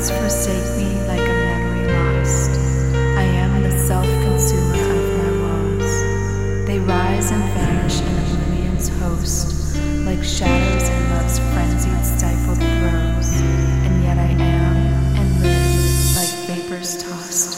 friends forsake me like a memory lost. I am the self-consumer of my woes. They rise and vanish in oblivion's host, like shadows in love's frenzied, stifled throes. And yet I am and live like vapors tossed.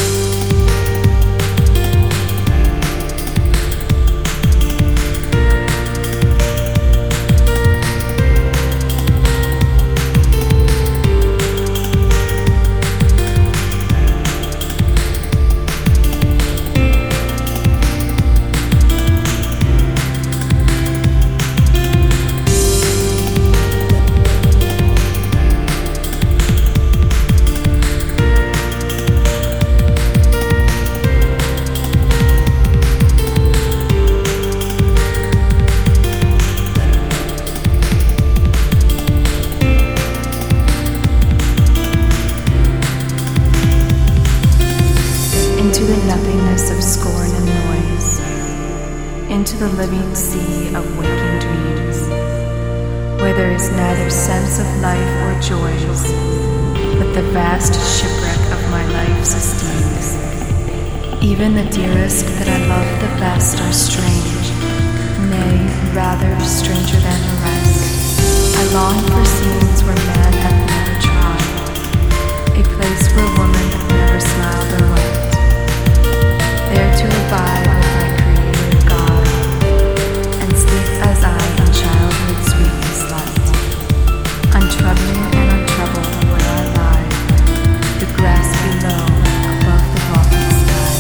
Into the nothingness of scorn and noise, into the living sea of waking dreams, where there is neither sense of life or joys, but the vast shipwreck of my life's esteems. Even the dearest that I love the best are strange, nay, rather stranger than the rest. I long for scenes where man hath never trod, a place where woman hath never smiled or wept, there to abide with my Creator God, and sleep as I in childhood sweetly slept, untroubling and untroubled where I lie, the grass below above the vaulted sky.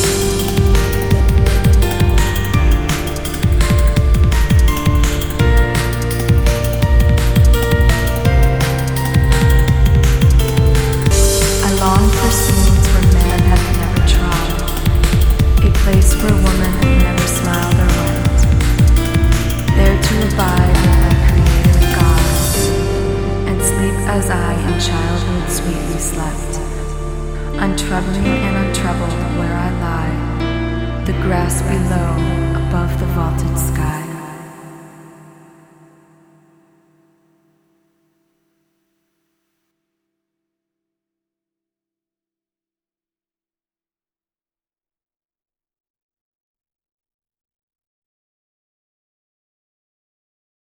I long for scenes where man hath never trod, a place where woman had never smiled or wept, there to abide with my Creator God, and sleep as I in childhood sweetly slept, untroubling and untroubled where I lie, the grass below above the vaulted sky.